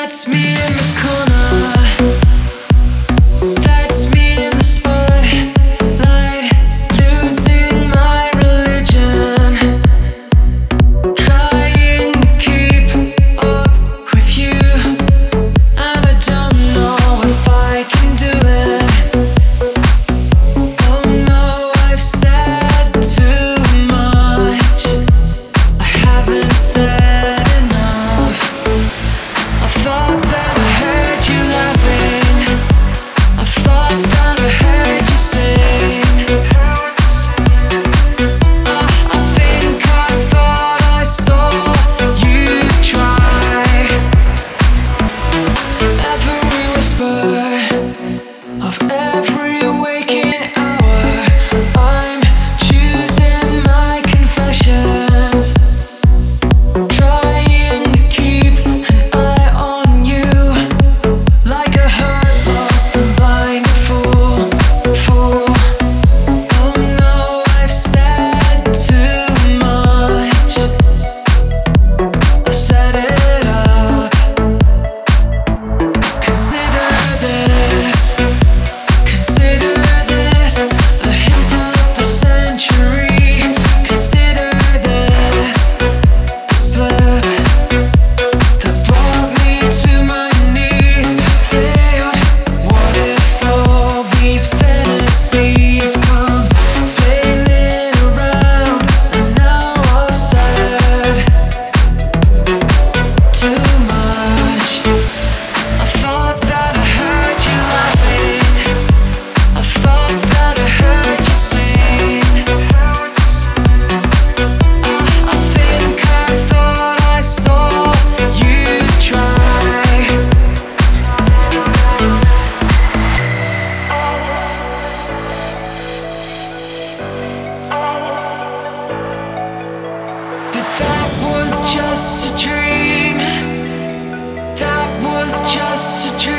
That's me in the corner. That's me in the spotlight, losing my religion, trying to keep up with you, and I don't know if I can do it. Oh no, I've said too much. I haven't said enough. I thought that I heard you laughing. I thought that I heard you sing. I think I thought I saw you try. Every whisper of every waking hour, I'm choosing my confessions, trying to keep an eye on you, like a hurt, lost and blind fool. Oh no, I've said too much. I've set it up. Consider this, the hint of the century. Consider this, the slip that brought me to my knees. Failed. What if all these fantasies come flailing around, and now I've said too much. I thought that I heard you laughing. I thought that I heard you sing. I think I thought I saw you try. But that was just a dream. That was just a dream.